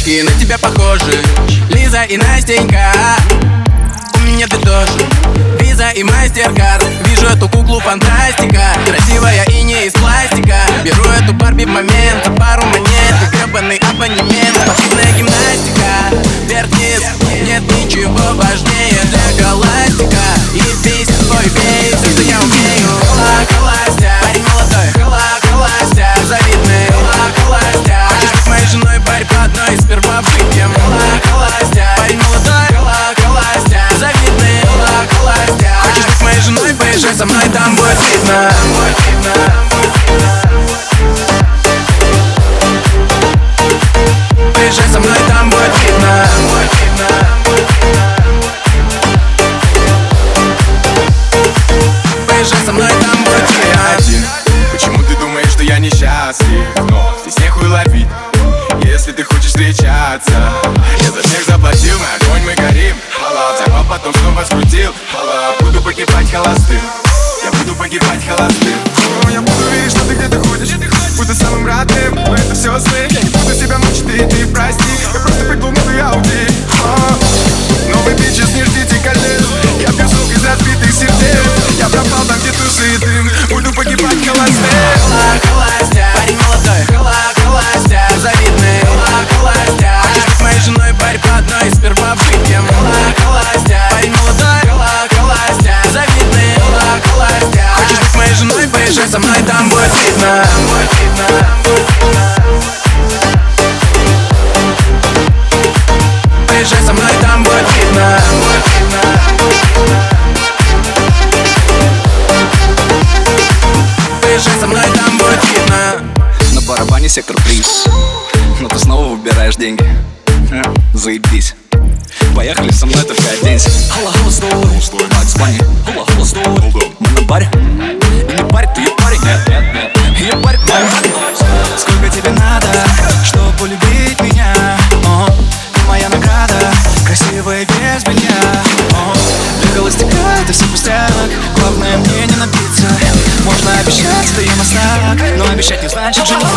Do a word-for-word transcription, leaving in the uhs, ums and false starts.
девочки на тебя похожи. Лиза и Настенька, у меня ты тоже. Виза и Мастеркард, вижу эту куклу фантастика. Красивая и не из пластика. Беру эту Барби в момент, за пару монет и гребаный абонемент. Спортивная гимнастика, вверх-вниз, нет ничего важнее для галактика. И песня твой бейс, это я умею. Холостяк, парень молодой, холостяк, завидный, холостяк. Хочешь быть моей женой, парь по одной, сперва выпьем. Холостяк, парень молодой, холостяк, завидный, холостяк. Хочешь быть моей женой, поезжай со мной, там будет видно. Поезжай со мной, там будет видно. Поезжай со мной, там будет видно. Один, почему ты думаешь, что я несчастлив? Но здесь нехуй ловить, если ты хочешь встречаться. Я за всех заплатил, мы огонь, мы горим. Пала, взорвал, потом снова скрутил. Пала, буду погибать холостым. Я буду погибать холостым. О, я буду верить, что ты где-то ходишь. Буду самым родным, но это все сны. Я не буду себя мучить, ты, ты прости. Я просто прыгнул в новый Ауди. Новый бичес, не ждите колец. Я пью сок из разбитых сердец. Я пропал там, где тушит дым. Буду погибать холостым. Холостяк, парень молодой, холостяк, завидный, холостяк. Хочешь быть моей женой, парь по одной, сперва выпьем. Холостяк, парень молодой, холостяк, завидный, холостяк. Хочешь быть моей женой, поезжай со мной, там будет видно. Поезжай со мной, там будет видно. Поезжай со мной, там будет видно. На барабане сектор приз, но ты снова выбираешь деньги. Заебись. Поехали со мной, только оденься. Холла, холла, стой, Макс Банни. Холла, холла, стой. Мы на баре. И не парь, ты ее парень. Нет, нет, нет. Ее парень, парень. Сколько тебе надо, чтобы полюбить меня? О, ты моя награда, красивая без белья. О, для холостяка это все пустяк. Главное мне не напиться. Можно обещать, это я мастак, но обещать не значит жениться.